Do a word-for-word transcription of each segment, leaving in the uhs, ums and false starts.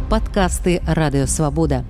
Падкасты Радыёвабода.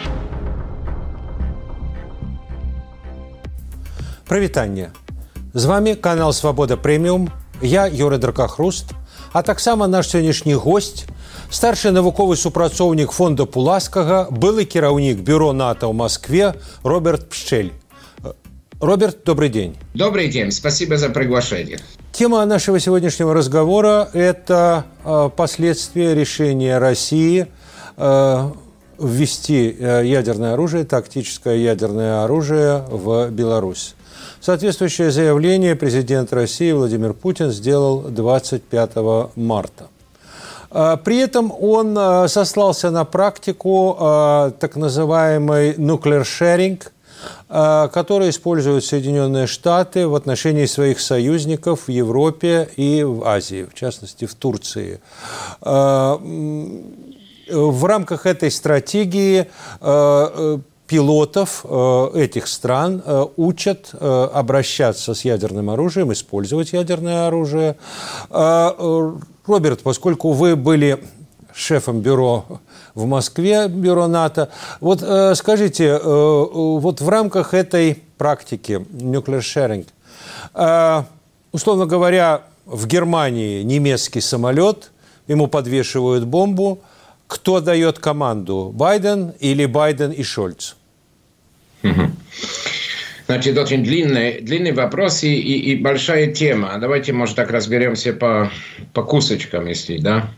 Прывітанне. З вами канал Свабода Прэміум. Я Юрый Дракахруст, а таксама наш сённяшні госць, старшы навуковы супрацоўнік фонда Пуласкага, былы кіраўнік бюро НАТО ў Москве Роберт Пшчель. Роберт, добрый день. Добрый день, спасибо за приглашение. Тема нашего сегодняшнего разговора – это э, последствия решения России э, ввести э, ядерное оружие, тактическое ядерное оружие в Беларусь. Соответствующее заявление президент России Владимир Путин сделал двадцать пятого марта. Э, при этом он э, сослался на практику э, так называемый nuclear sharing, которые используют Соединенные Штаты в отношении своих союзников в Европе и в Азии, в частности, в Турции. В рамках этой стратегии пилотов этих стран учат обращаться с ядерным оружием, использовать ядерное оружие. Роберт, поскольку вы были шефом бюро в Москве, бюро НАТО. Вот э, скажите, э, вот в рамках этой практики nuclear sharing, э, условно говоря, в Германии немецкий самолет, ему подвешивают бомбу, кто дает команду, Байден или Байден и Шольц? Значит, очень длинный, длинный вопрос и, и, и большая тема. Давайте, может, так разберемся по, по кусочкам, если, да?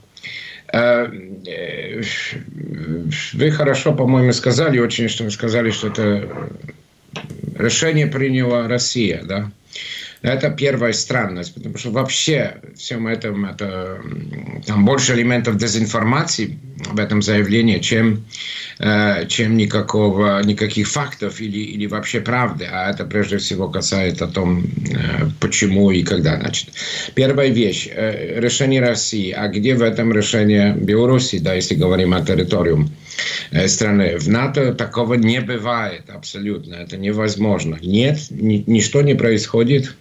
Вы хорошо, по-моему, сказали, очень, что вы сказали, что это решение приняла Россия, да? Это первая странность, потому что вообще в всем этом это, там больше элементов дезинформации в этом заявлении, чем, чем никакого, никаких фактов или, или вообще правды. А это прежде всего касается о том, почему и когда. Значит, первая вещь. Решение России. А где в этом решении Беларуси, да, если говорим о территории страны? В НАТО такого не бывает абсолютно. Это невозможно. Нет, ни, ничто не происходит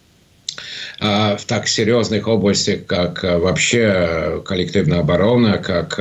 в так серьезных областях, как вообще коллективная оборона, как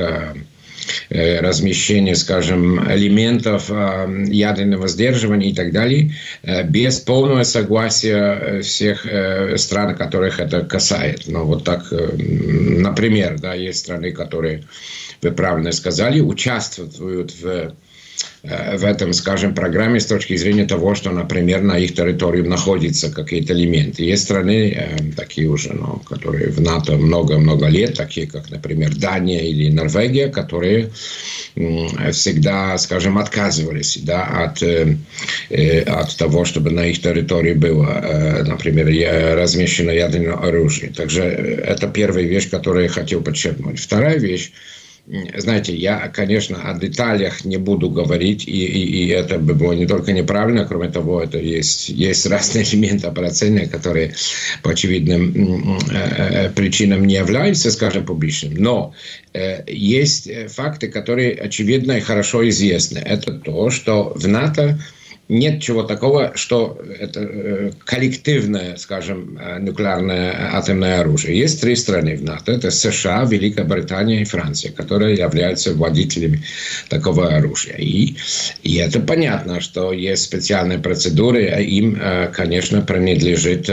размещение, скажем, элементов ядерного сдерживания и так далее, без полного согласия всех стран, которых это касается. Но вот так, например, да, есть страны, которые, вы правильно сказали, участвуют в в этом, скажем, программе с точки зрения того, что, например, на их территории находятся какие-то элементы. Есть страны, э, такие уже, ну, которые в НАТО много-много лет, такие как, например, Дания или Норвегия, которые э, всегда, скажем, отказывались, да, от, э, от того, чтобы на их территории было, э, например, размещено ядерное оружие. Также это первая вещь, которую я хотел подчеркнуть. Вторая вещь. Знаете, я, конечно, о деталях не буду говорить, и, и, и это бы было не только неправильно, кроме того, это есть, есть разные элементы операции, которые по очевидным э, причинам не являются, скажем, публичными. Но э, есть факты, которые очевидно и хорошо известны. Это то, что в НАТО нет чего такого, что это коллективное, скажем, нуклеарное атомное оружие. Есть три страны в НАТО. Это США, Великая Британия и Франция, которые являются владельцами такого оружия. И, и это понятно, что есть специальные процедуры, а им, конечно, принадлежит,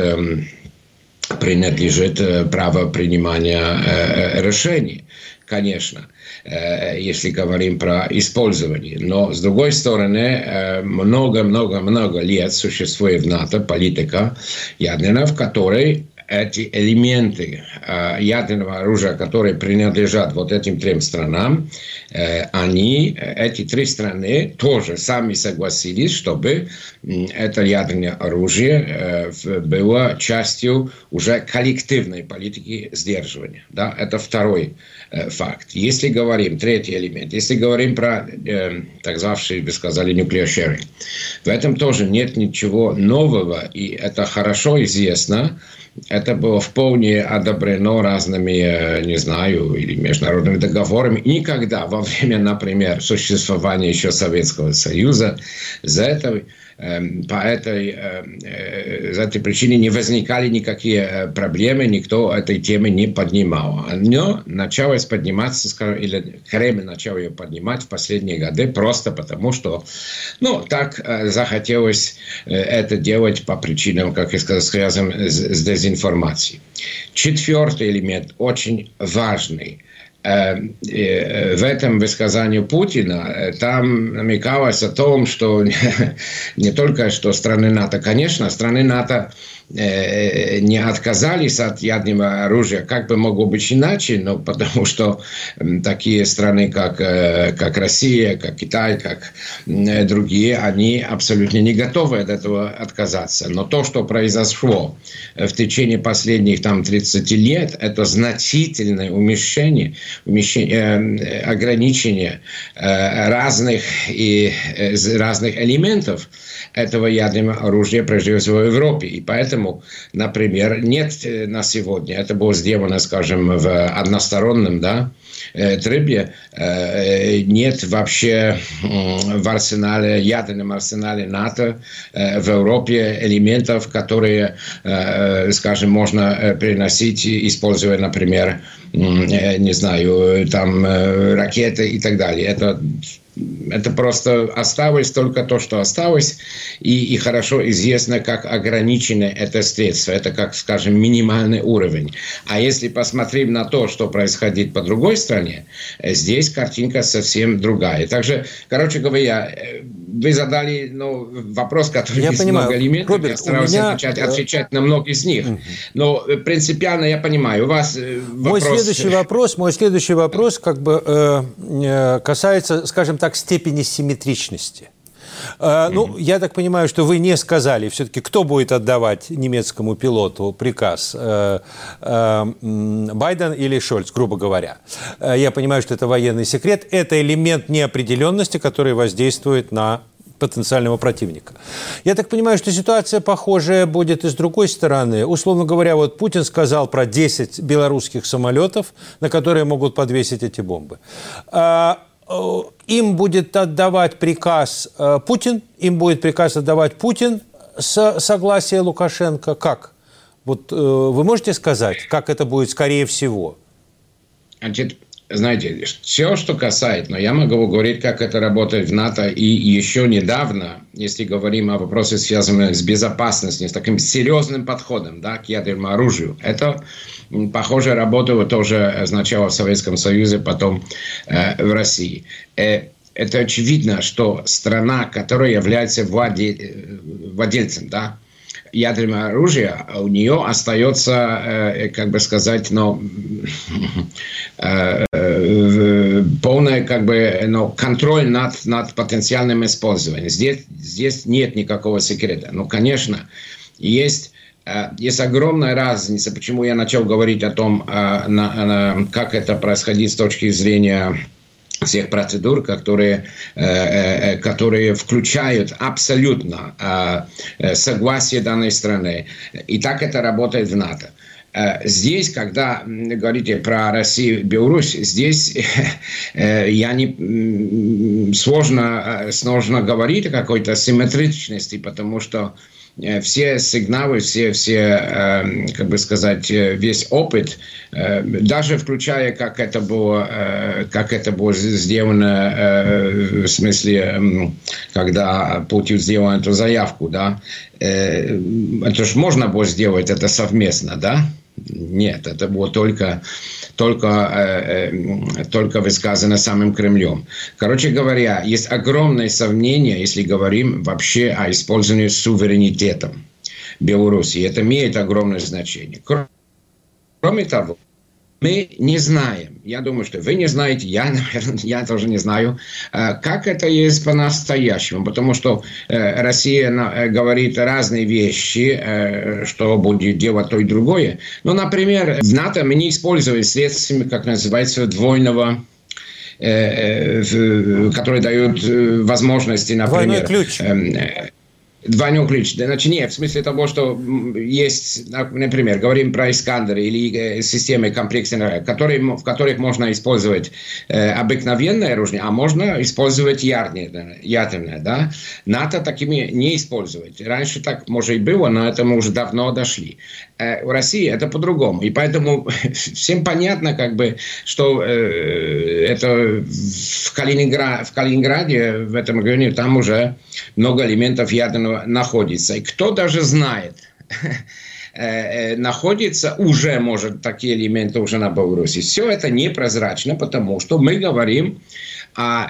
принадлежит право принимания решений. Конечно, если говорим про использование. Но, с другой стороны, много-много-много лет существует в НАТО политика ядерная, в которой эти элементы ядерного оружия, которые принадлежат вот этим трем странам, они, эти три страны тоже сами согласились, чтобы это ядерное оружие было частью уже коллективной политики сдерживания. Да? Это второй факт. Если говорим, третий элемент, если говорим про, так звавший, вы сказали, nuclear sharing, в этом тоже нет ничего нового, и это хорошо известно. Это было вполне одобрено разными, не знаю, или международными договорами. Никогда во время, например, существования еще Советского Союза за это по этой, из этой причины не возникали никакие проблемы, никто этой темы не поднимал. Но началось подниматься, скажем, или Кремль начал ее поднимать в последние годы просто потому, что, ну, так захотелось это делать по причинам, как я сказал, связанным с дезинформацией. Четвертый элемент, очень важный. В этом высказании Путина там намекалось о том, что не только что страны НАТО, конечно, страны НАТО не отказались от ядерного оружия, как бы могло быть иначе, но потому что такие страны, как, как Россия, как Китай, как другие, они абсолютно не готовы от этого отказаться. Но то, что произошло в течение последних там, тридцати лет, это значительное уменьшение, уменьшение ограничение разных, и, разных элементов этого ядерного оружия, прежде всего в Европе. И поэтому, например, нет на сегодня, это было сделано, скажем, в одностороннем, да, трубе, нет вообще в арсенале, ядерном арсенале НАТО в Европе элементов, которые, скажем, можно переносить, используя, например, не знаю, там ракеты и так далее. Это Это просто осталось только то, что осталось, и, и хорошо известно, как ограничено это средство. Это, как, скажем, минимальный уровень. А если посмотрим на то, что происходит по другой стороне, здесь картинка совсем другая. Также, короче говоря, вы задали ну, вопрос, который я есть понимаю. много элементов. Роберт, я старался меня... отвечать, отвечать на многие из них. Угу. Но принципиально я понимаю. У вас мой вопрос... следующий вопрос, мой следующий вопрос как бы э, касается, скажем так, степени симметричности. Э, ну, mm-hmm. я так понимаю, что вы не сказали все-таки, кто будет отдавать немецкому пилоту приказ, э, э, Байден или Шольц, грубо говоря. Э, я понимаю, что это военный секрет. Это элемент неопределенности, который воздействует на потенциального противника. Я так понимаю, что ситуация похожая будет и с другой стороны. Условно говоря, вот Путин сказал про десять белорусских самолетов, на которые могут подвесить эти бомбы. Им будет отдавать приказ Путин, им будет приказ отдавать Путин с согласия Лукашенко. Как? Вот вы можете сказать, как это будет скорее всего? Значит, знаете, все, что касается, но я могу говорить, как это работает в НАТО, и еще недавно, если говорим о вопросе, связанном с безопасностью, с таким серьезным подходом, да, к ядерному оружию, это, похоже, работало тоже сначала в Советском Союзе, потом э, в России. Э, это очевидно, что страна, которая является владе... владельцем, да, ядерное оружие, у нее остается, э, как бы сказать, ну, э, э, полный как бы, ну, контроль над, над потенциальным использованием. Здесь, здесь нет никакого секрета. Ну, конечно, есть, э, есть огромная разница, почему я начал говорить о том, э, на, на, как это происходит с точки зрения всех процедур, которые, э, которые включают абсолютно э, согласие данной страны. И так это работает в НАТО. Э, здесь, когда говорите про Россию и Беларусь, здесь э, я не, сложно, сложно говорить о какой-то симметричности, потому что все сигналы, все, все, как бы сказать, весь опыт, даже включая, как это было, как это было сделано, в смысле, когда Путин сделал эту заявку, да, это же можно было сделать это совместно, да? Нет, это было только, только, э, только высказано самим Кремлем. Короче говоря, есть огромное сомнение, если говорим вообще о использовании суверенитета Беларуси. Это имеет огромное значение. Кроме того, мы не знаем, я думаю, что вы не знаете, я, наверное, я тоже не знаю, как это есть по-настоящему, потому что Россия говорит разные вещи, что будет делать то и другое. Ну, например, в НАТО мы не используем средства, как называется, двойного, которые дают возможности, например... Двойной ключ. Двойной ключ. Значит, нет, в смысле того, что есть, например, говорим про Искандер или системы комплексных, которые, в которых можно использовать э, обыкновенное оружие, а можно использовать ядерное, ядерное, да? НАТО такими не использовать. Раньше так, может, и было, но это мы уже давно дошли. Э, в России это по-другому. И поэтому всем понятно, как бы, что э, это в, Калининград, в Калининграде, в этом регионе, там уже много элементов ядерного находится. И кто даже знает, находится уже, может, такие элементы уже на Беларуси. Все это непрозрачно, потому что мы говорим о,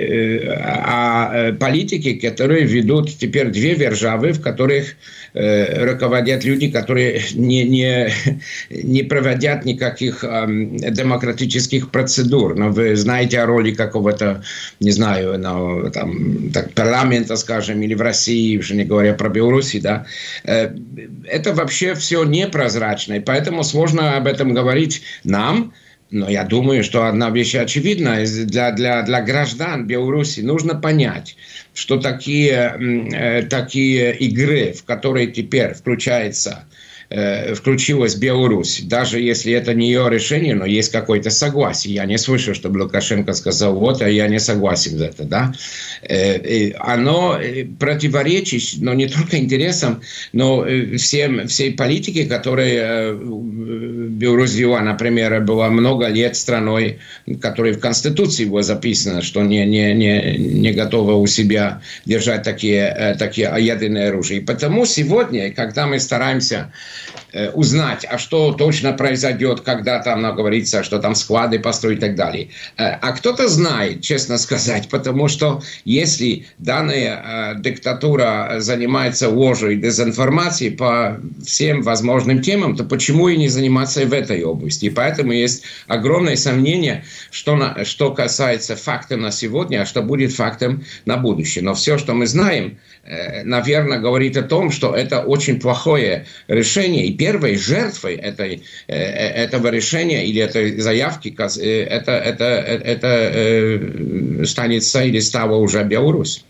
о политике, которые ведут теперь две державы, в которых руководят люди, которые не, не, не проводят никаких демократических процедур. Но вы знаете о роли какого-то, не знаю, ну, там, так, парламента, скажем, или в России, уже не говоря про Беларусь, да. Это вообще все непрозрачно, и поэтому сложно об этом говорить нам. Но я думаю, что одна вещь очевидна. Для, для, для граждан Беларуси нужно понять, что такие, э, такие игры, в которые теперь включается, э, включилась Беларусь, даже если это не ее решение, но есть какое-то согласие. Я не слышал, чтобы Лукашенко сказал, вот, а я не согласен с этим. Да? Э, оно противоречит, но не только интересам, но всем, всей политике, которая Беларусь вела. Например, было много лет страной, которой в Конституции было записано, что не, не, не, не готова у себя держать такие, такие ядерные оружия. И потому сегодня, когда мы стараемся узнать, а что точно произойдет, когда там говорится, что там склады построить и так далее. А кто-то знает, честно сказать, потому что если данная диктатура занимается ложью и дезинформацией по всем возможным темам, то почему и не заниматься и в этой области? И поэтому есть огромное сомнение, что, на, что касается факта на сегодня, а что будет фактом на будущее. Но все, что мы знаем, наверное, говорит о том, что это очень плохое решение. И первой жертвой этой, этого решения или этой заявки это, это, это, это станет или стала уже Беларусь.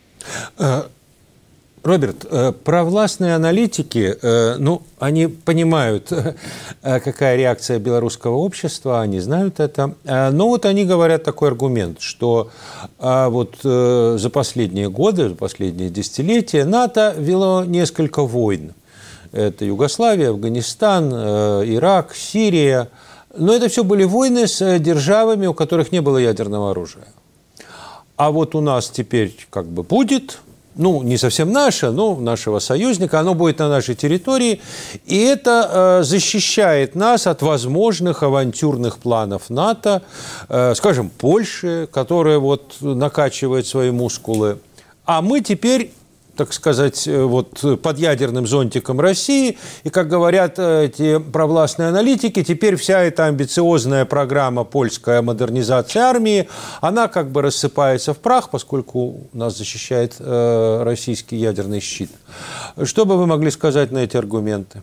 Роберт, провластные аналитики, ну, они понимают, какая реакция белорусского общества, они знают это. Но вот они говорят такой аргумент, что вот за последние годы, за последние десятилетия НАТО вело несколько войн. Это Югославия, Афганистан, Ирак, Сирия. Но это все были войны с державами, у которых не было ядерного оружия. А вот у нас теперь как бы будет... Ну, не совсем наше, но нашего союзника, оно будет на нашей территории, и это э, защищает нас от возможных авантюрных планов НАТО, э, скажем, Польши, которая вот накачивает свои мускулы, а мы теперь, так сказать, вот под ядерным зонтиком России, и, как говорят эти провластные аналитики, теперь вся эта амбициозная программа польская модернизации армии, она как бы рассыпается в прах, поскольку нас защищает э, российский ядерный щит. Что бы вы могли сказать на эти аргументы?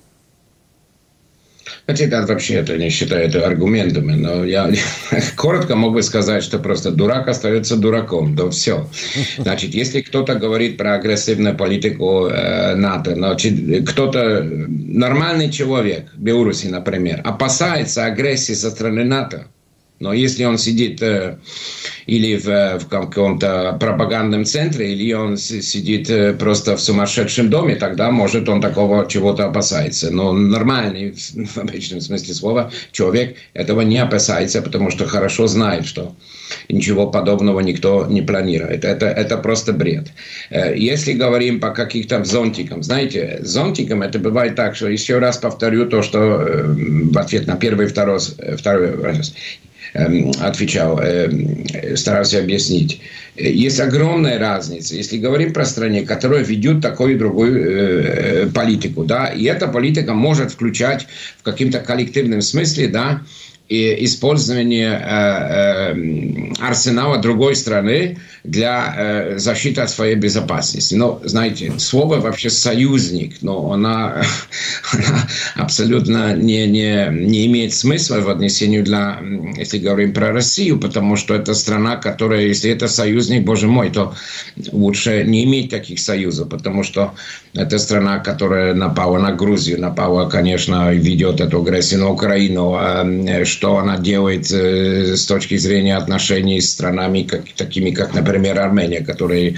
Хотя я вообще это не считаю это аргументами, но я коротко могу сказать, что просто дурак остается дураком, да все. Значит, если кто-то говорит про агрессивную политику э, НАТО, значит, кто-то, нормальный человек, в Беларуси, например, опасается агрессии со стороны НАТО, но если он сидит э, или в, в каком-то пропагандном центре, или он сидит э, просто в сумасшедшем доме, тогда, может, он такого чего-то опасается. Но нормальный, в обычном смысле слова, человек этого не опасается, потому что хорошо знает, что ничего подобного никто не планирует. Это, это просто бред. Если говорим по каким-то зонтикам, знаете, зонтиком это бывает так, что еще раз повторю то, что в ответ на первый и второй, второй раз отвечал, старался объяснить. Есть огромная разница, если говорим про страну, которая ведет такую и другую политику, да, и эта политика может включать в каком-то коллективном смысле, да, и использование э, э, арсенала другой страны для э, защиты от своей безопасности. Но, знаете, слово вообще «союзник», но она, она абсолютно не, не, не имеет смысла в отнесении для, если говорим про Россию, потому что это страна, которая, если это союзник, боже мой, то лучше не иметь таких союзов, потому что это страна, которая напала на Грузию, напала, конечно, ведет эту агрессию на Украину. Что она делает с точки зрения отношений с странами, как, такими, как, например, Армения, которая,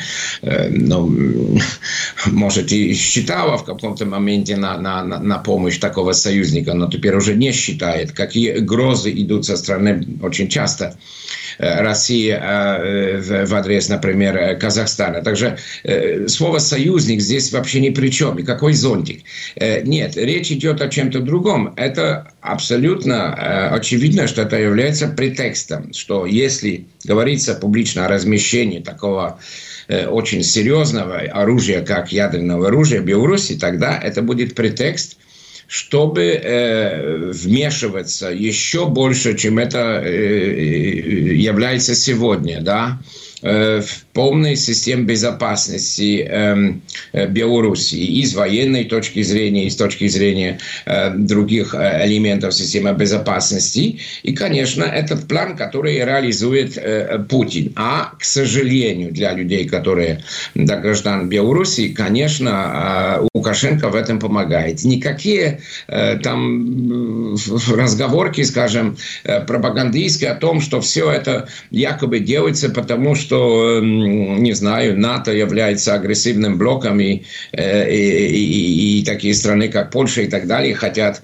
ну, может, и считала в каком-то моменте на, на, на помощь такого союзника, но теперь уже не считает. Какие угрозы идут со стороны очень часто России в адрес, например, Казахстана. Также слово «союзник» здесь вообще ни при чем. И какой зонтик? Нет, речь идет о чем-то другом. Это абсолютно очевидно, что это является претекстом, что если говорится публично о размещении такого очень серьезного оружия, как ядерного оружия в Беларуси, тогда это будет претекст, чтобы э, вмешиваться еще больше, чем это э, является сегодня, да, э, в полной системе безопасности э, э, Беларуси и с военной точки зрения, и с точки зрения э, других э, элементов системы безопасности. И, конечно, этот план, который реализует э, Путин. А, к сожалению, для людей, которые, для граждан Беларуси, конечно, э, Лукашенко в этом помогает. Никакие э, там разговорки, скажем, э, пропагандистские о том, что все это якобы делается, потому что, э, не знаю, НАТО является агрессивным блоком, и, э, и, и, и такие страны, как Польша и так далее, хотят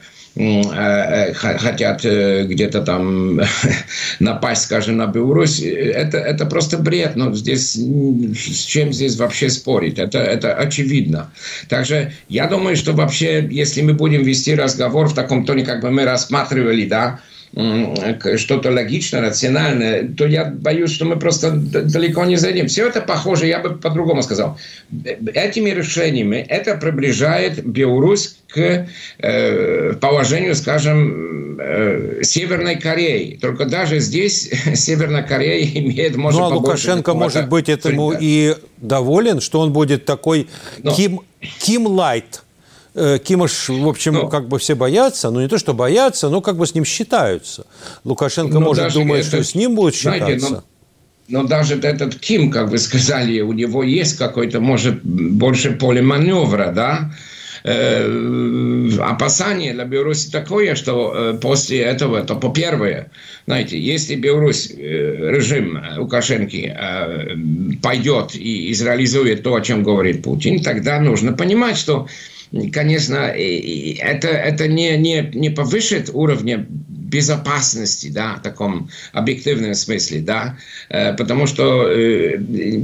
хотят где-то там напасть, скажем, на Беларусь, это, это просто бред. Но здесь, с чем здесь вообще спорить? Это, это очевидно. Также я думаю, что вообще, если мы будем вести разговор в таком тоне, как бы мы рассматривали, да, что-то логичное, рациональное, то я боюсь, что мы просто далеко не зайдем. Все это похоже, я бы по-другому сказал. Этими решениями это приближает Беларусь к э, положению, скажем, э, Северной Кореи. Только даже здесь Северная Корея имеет, может, ну, а Лукашенко, может быть, этому и доволен, что он будет такой Но... Ким, Ким Лайт. Кима, в общем, ну, как бы все боятся, ну не то, что боятся, но как бы с ним считаются. Лукашенко, ну, может, думает, это, что с ним будут считаться. Знаете, но, но даже этот Ким, как вы сказали, у него есть какой-то, может, больше поле маневра, да? Э, опасение для Беларуси такое, что э, после этого, то по-первое, знаете, если Беларусь, э, режим Лукашенко э, пойдет и изреализует то, о чем говорит Путин, тогда нужно понимать, что конечно, это, это не, не, не повышит уровня безопасности, да, в таком объективном смысле, да, потому что э,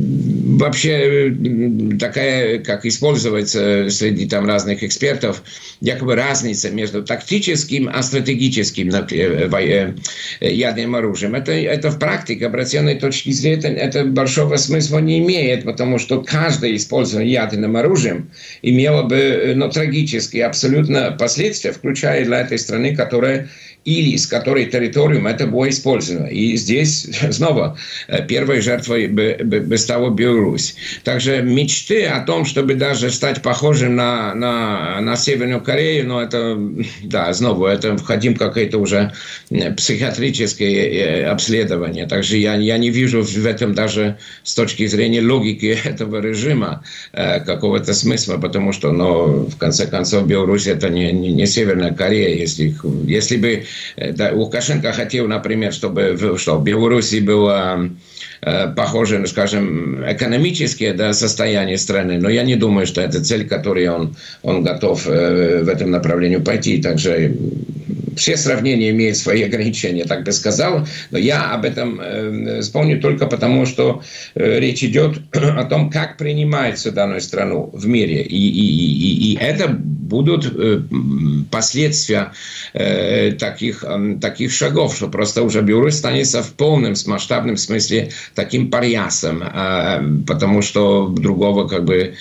вообще такая, как используется среди там разных экспертов, якобы разница между тактическим и стратегическим ядерным оружием. Это, это в практике, обратенной точки зрения, это большого смысла не имеет, потому что каждое использование ядерным оружием имело бы, ну, трагические абсолютно последствия, включая для этой страны, которая или с которой территорией это было использовано. И здесь снова первой жертвой бы, бы, бы стала Беларусь. Также мечты о том, чтобы даже стать похожим на, на, на Северную Корею, но это, да, снова, это входим в какое-то уже психиатрическое обследование. Также я, я не вижу в этом даже с точки зрения логики этого режима какого-то смысла, потому что, ну, в конце концов, Беларусь это не, не, не Северная Корея. Если, если бы да, Лукашенко хотел, например, чтобы что, в Беларуси было э, похоже, скажем, экономическое, да, состояние страны, но я не думаю, что это цель, которой он, он готов э, в этом направлении пойти. Также все сравнения имеют свои ограничения, так бы сказал, но я об этом э, вспомню только потому, что э, речь идет о том, как принимается данную страну в мире, и, и, и, и это будут последствия таких, таких шагов, что просто уже Беларусь станется в полном, в масштабном смысле таким парьясом, потому что другого, как бы,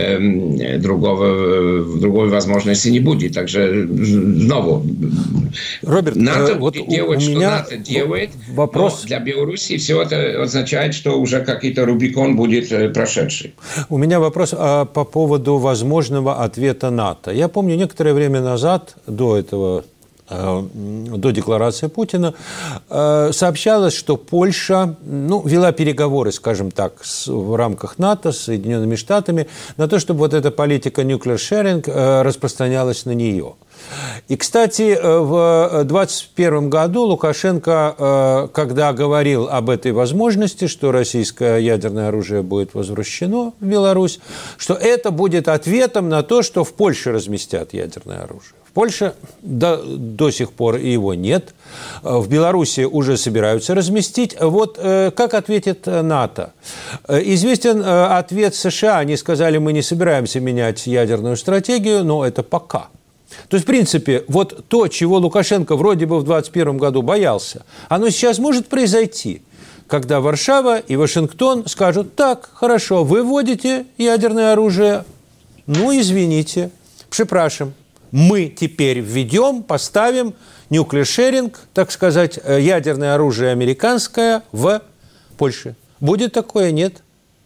другого, другой возможности не будет. Также снова Роберт, НАТО вот делает, у что меня НАТО делает, вопрос... но для Беларуси все это означает, что уже какой-то Рубикон будет прошедший. У меня вопрос а, по поводу возможного ответа НАТО. Я помню, некоторое время назад, до этого, э, до декларации Путина, э, сообщалось, что Польша ну, вела переговоры, скажем так, с, в рамках НАТО с Соединенными Штатами на то, чтобы вот эта политика nuclear sharing э, распространялась на нее. И, кстати, в двадцать первом году Лукашенко, когда говорил об этой возможности, что российское ядерное оружие будет возвращено в Беларусь, что это будет ответом на то, что в Польше разместят ядерное оружие. В Польше до, до сих пор его нет. В Беларуси уже собираются разместить. Вот как ответит НАТО? Известен ответ США. Они сказали, мы не собираемся менять ядерную стратегию, но это пока. То есть, в принципе, вот то, чего Лукашенко вроде бы в двадцать первом году боялся, оно сейчас может произойти, когда Варшава и Вашингтон скажут, так, хорошо, вы вводите ядерное оружие, ну, извините, препрашим, мы теперь введем, поставим nuclear sharing, так сказать, ядерное оружие американское в Польше. Будет такое, нет?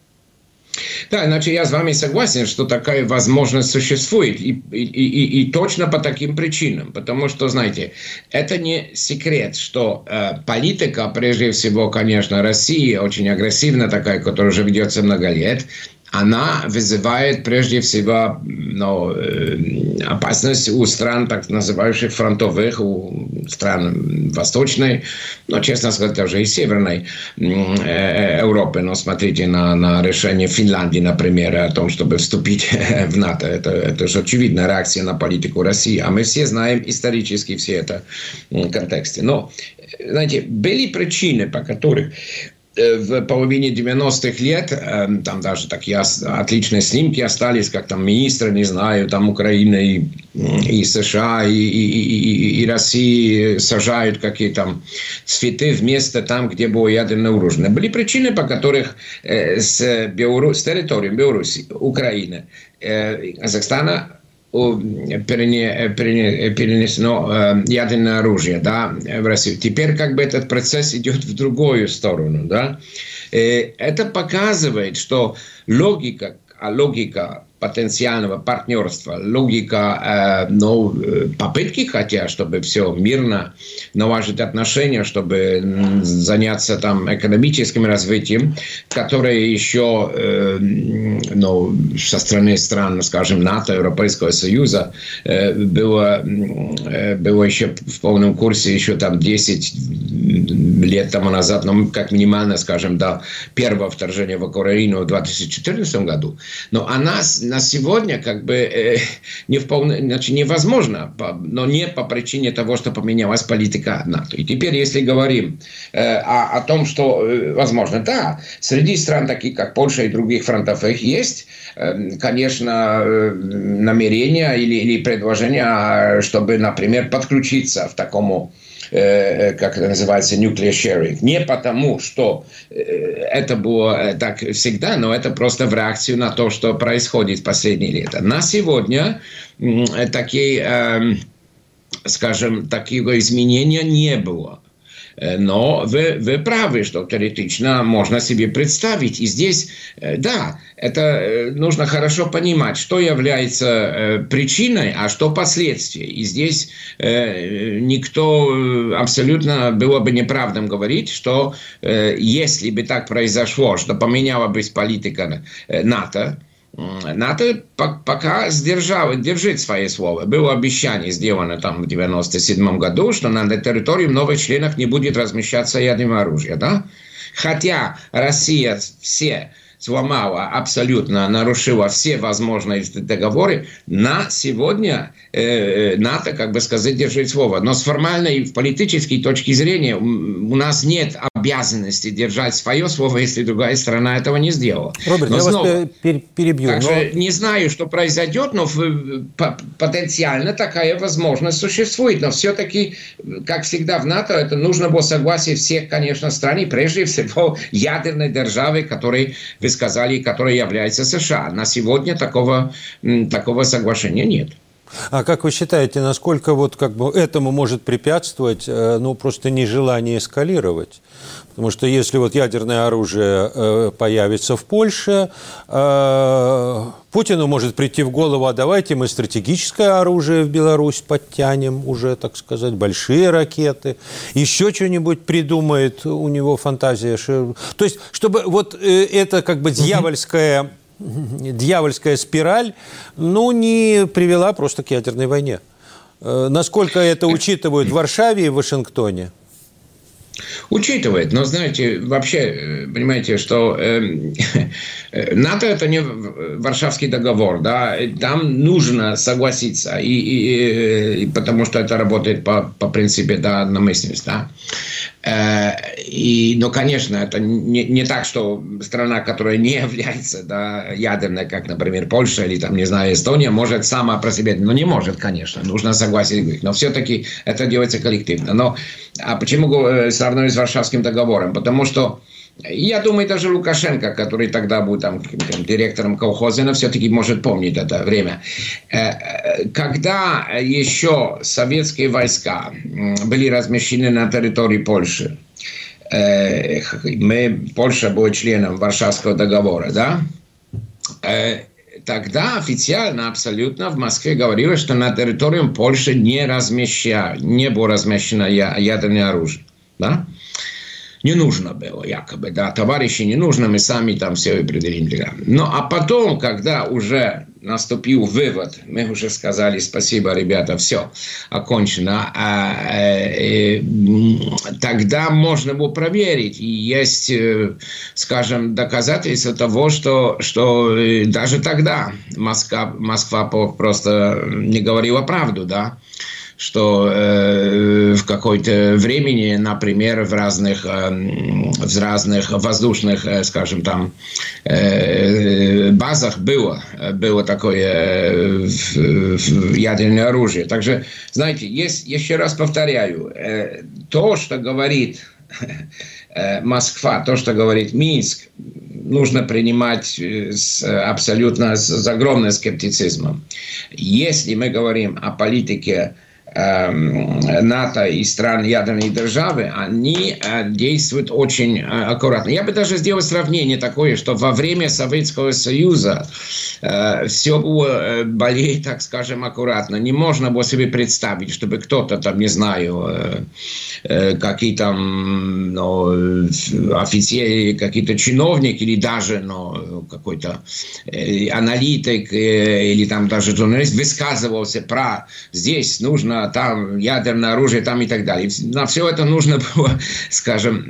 Да, значит, я с вами согласен, что такая возможность существует, и, и, и, и точно по таким причинам, потому что, знаете, это не секрет, что э, политика, прежде всего, конечно, России, очень агрессивная такая, которая уже ведется много лет, она вызывает прежде всего ну, опасность у стран, так называемых фронтовых, у стран Восточной, но, честно сказать, даже и Северной Европы. Но смотрите на, на решение Финляндии, например, о том, чтобы вступить в НАТО. Это, это же очевидная реакция на политику России. А мы все знаем исторически все это контексте. Но, знаете, были причины, по которым в половине девяностых лет, там даже такие отличные снимки остались, как там министры, не знаю, там Украины и, и США, и, и, и, и России сажают какие-то цветы вместо там, где было ядерное оружие. Были причины, по которых с, Белору... с территории Беларуси, Украины, Казахстана перенесено ядерное оружие, да, в Россию. Теперь как бы этот процесс идет в другую сторону, да. Это показывает, что логика, логика потенциального партнерства, логика э, ну, попытки, хотя, чтобы все мирно налаживать отношения, чтобы заняться там экономическим развитием, которое еще э, ну, со стороны стран, скажем, НАТО, Европейского Союза э, было, э, было еще в полном курсе еще там десять лет тому назад, ну, как минимально, скажем, до первого вторжения в Украину в две тысячи четырнадцатом году. Но она на сегодня как бы э, не вполне, значит, невозможно, по, но не по причине того, что поменялась политика НАТО. И теперь, если говорим э, о, о том, что э, возможно, да, среди стран, таких как Польша и других фронтовых, есть, э, конечно, э, намерения или, или предложения, чтобы, например, подключиться в такому, как это называется, nuclear sharing. Не потому, что это было так всегда, но это просто в реакцию на то, что происходит в последние лета. На сегодня такие, скажем, такого изменения не было. Но вы, вы правы, что теоретично можно себе представить. И здесь, да, это нужно хорошо понимать, что является причиной, а что последствия. И здесь никто абсолютно было бы неправдым говорить, что если бы так произошло, что поменяла бы политика НАТО, НАТО пока сдержало, держит свои слова. Было обещание, сделано там в девяносто седьмом году, что на территории новых членов не будет размещаться ядерное оружие. Да? Хотя Россия все сломала, абсолютно нарушила все возможные договоры, на сегодня э, НАТО, как бы сказать, держит слово. Но с формальной политической точки зрения у нас нет обязанности держать свое слово, если другая страна этого не сделала. Роберт, но я снова, вас перебью. Также но... не знаю, что произойдет, но потенциально такая возможность существует. Но все-таки, как всегда в НАТО, это нужно было согласие всех, конечно, стран, и прежде всего ядерной державы, которой вы сказали, которой является США. На сегодня такого, такого соглашения нет. А как вы считаете, насколько вот как бы этому может препятствовать, ну, просто нежелание эскалировать? Потому что если вот ядерное оружие э, появится в Польше, э, Путину может прийти в голову, а давайте мы стратегическое оружие в Беларусь подтянем уже, так сказать, большие ракеты, еще что-нибудь придумает, у него фантазия. То есть, чтобы вот э, это как бы дьявольская... дьявольская спираль, ну, не привела просто к ядерной войне. Насколько это учитывают в Варшаве и в Вашингтоне? Учитывает, но, знаете, вообще, понимаете, что э, НАТО – это не Варшавский договор, да, там нужно согласиться, и, и, и, потому что это работает по, по принципе, да, одномысленности, да. Э, и, но, конечно, это не, не так, что страна, которая не является, да, ядерной, как, например, Польша или, там, не знаю, Эстония, может сама про себя, но не может, конечно, нужно согласие, но все-таки это делается коллективно. Но а почему сравниваю с Варшавским договором? Потому что, я думаю, даже Лукашенко, который тогда был там, там, директором колхоза, все-таки может помнить это время. Когда еще советские войска были размещены на территории Польши, мы, Польша была членом Варшавского договора, да? Тогда официально абсолютно в Москве говорилось, что на территории Польши не размеща, не было размещено ядерное оружие. Да? Не нужно было, якобы, да, товарищи не нужно, мы сами там все определим. Ну, а потом, когда уже наступил вывод, мы уже сказали спасибо, ребята, все, окончено, а, э, э, тогда можно было проверить, и есть, э, скажем, доказательства того, что, что э, даже тогда Москва, Москва просто не говорила правду, да, что э, в какой-то времени, например, в разных, э, в разных воздушных, э, скажем, там, э, базах было, было такое э, ядерное оружие. Также, знаете, есть, еще раз повторяю, э, то, что говорит э, Москва, то, что говорит Минск, нужно принимать с, абсолютно с, с огромным скептицизмом. Если мы говорим о политике НАТО и стран ядерной державы, они действуют очень аккуратно. Я бы даже сделал сравнение такое, что во время Советского Союза все было более, так скажем, аккуратно. Не можно было себе представить, чтобы кто-то там, не знаю, какие там, ну, офицеры, какие-то чиновники или даже, ну, какой-то аналитик или там даже журналист высказывался про здесь нужно там ядерное оружие, там и так далее. На все это нужно было, скажем,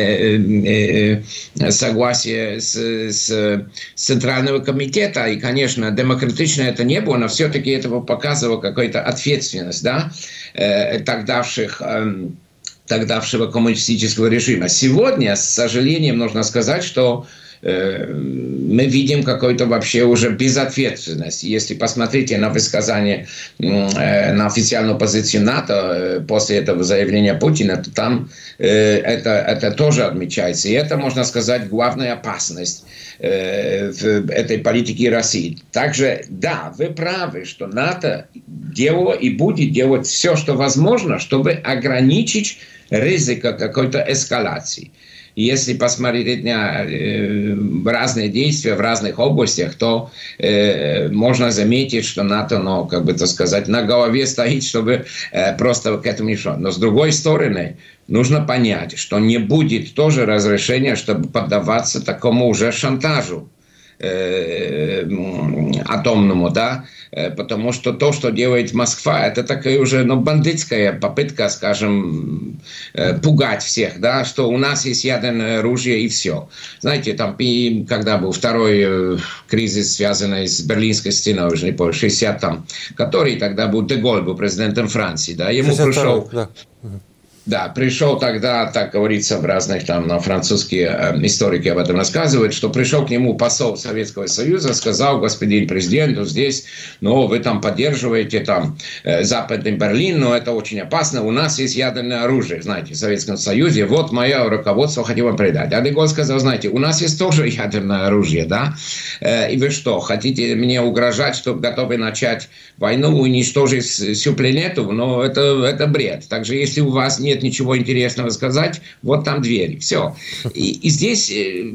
согласие с, с Центрального комитета. И, конечно, демократично это не было, но все-таки это показывало какую-то ответственность, да, тогдашних, тогдашнего коммунистического режима. Сегодня, с сожалением, нужно сказать, что мы видим какую-то вообще уже безответственность. Если посмотрите на высказание, на официальную позицию НАТО после этого заявления Путина, то там это, это тоже отмечается. И это, можно сказать, главная опасность в этой политике России. Также, да, вы правы, что НАТО делало и будет делать все, что возможно, чтобы ограничить риск какой-то эскалации. Если посмотреть на э, разные действия в разных областях, то э, можно заметить, что НАТО, ну, как бы так сказать, на голове стоит, чтобы э, просто к этому не шло. Но с другой стороны, нужно понять, что не будет тоже разрешения, чтобы поддаваться такому уже шантажу э, атомному, да, потому что то, что делает Москва, это такая уже, ну, бандитская попытка, скажем, пугать всех, да, что у нас есть ядерное оружие и все. Знаете, там, и, когда был второй кризис, связанный с Берлинской стеной, уже не помню, шестьдесят там, который тогда был Де Голь, был президентом Франции, да, ему пришел... Да. Да, пришел тогда, так говорится, в разных там, на французские э, историки об этом рассказывают, что пришел к нему посол Советского Союза, сказал: господин президент, вот здесь, ну, вы там поддерживаете там э, Западный Берлин, но это очень опасно, у нас есть ядерное оружие, знаете, в Советском Союзе, вот мое руководство хотим вам передать. А де Голль сказал: знаете, у нас есть тоже ядерное оружие, да, э, и вы что, хотите мне угрожать, что готовы начать войну, уничтожить всю планету? Но это, это бред. Также, если у вас нет ничего интересного сказать, вот там двери. Все. И, и здесь э,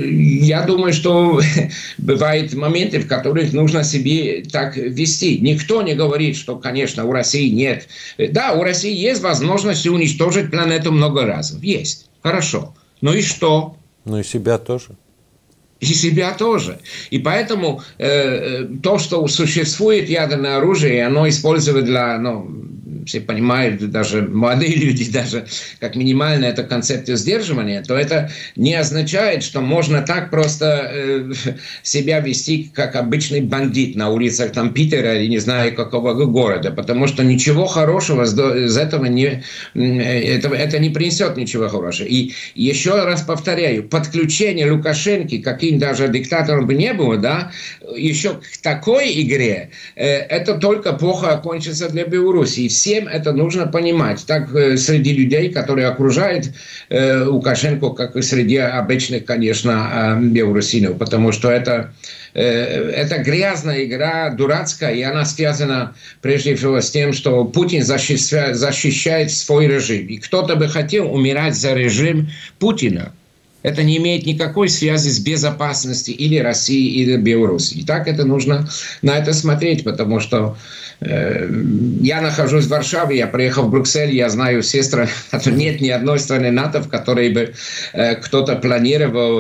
я думаю, что бывают моменты, в которых нужно себе так вести. Никто не говорит, что, конечно, у России нет. Да, у России есть возможность уничтожить планету много раз. Есть. Хорошо. Ну и что? Ну и себя тоже. И себя тоже. И поэтому э, то, что существует ядерное оружие, оно используется для, ну, все понимают, даже молодые люди, даже как минимально это концепцию сдерживания, то это не означает, что можно так просто э, себя вести, как обычный бандит на улицах там Питера или не знаю какого города, потому что ничего хорошего из этого не, это, это не принесет ничего хорошего. И еще раз повторяю, подключение Лукашенко, каким даже диктатором бы не было, да, еще к такой игре, э, это только плохо окончится для Беларуси. И все это нужно понимать. Так среди людей, которые окружают э, Лукашенко, как и среди обычных, конечно, э, белорусинов. Потому что это, э, это грязная игра, дурацкая, и она связана прежде всего с тем, что Путин защищает, защищает свой режим. И кто-то бы хотел умирать за режим Путина. Это не имеет никакой связи с безопасностью или России, или Беларуси. И так это нужно на это смотреть, потому что э, я нахожусь в Варшаве, я приехал в Брюссель, я знаю все страны, нет ни одной страны НАТО, в которой бы э, кто-то планировал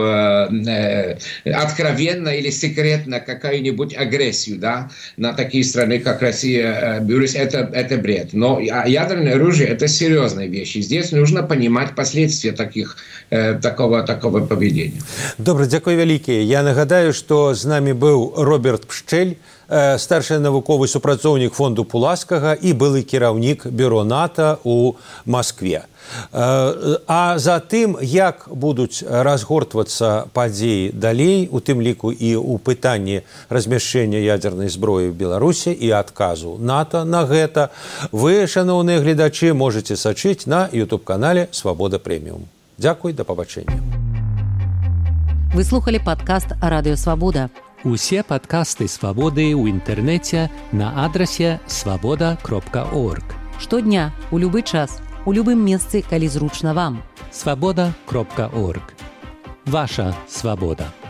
э, э, откровенно или секретно какую-нибудь агрессию, да, на такие страны, как Россия, э, Беларусь. Это, это бред. Но ядерное оружие – это серьезная вещь. И здесь нужно понимать последствия таких, э, такого такого поведения. Добра, дзякуй вялікія. Я нагадаю, што з намі быў Роберт Пшчэль, старшы навуковы супрацоўнік фонду Пуласкага і былы кіраўнік бюро НАТО ў Маскве. А затым, як будуць разгортвацца падзеі далей, у тым ліку і ў пытанні размяшчэння ядзернай зброі ў Беларусі і адказу НАТО на гэта, вы, шаноўныя гледачы, можаце сачыць на ютуб-канале «Свабода Прэміум». Дзякуй, да пабачэння. Вы слухали падкаст «Радыё Свабода». Усе падкасты «Свабоды» ў інтэрнэце на адрасе свабода кропка орг. Штодня, у любы час, у любым месцы, калі зручна вам. свабода кропка орг. Ваша свабода.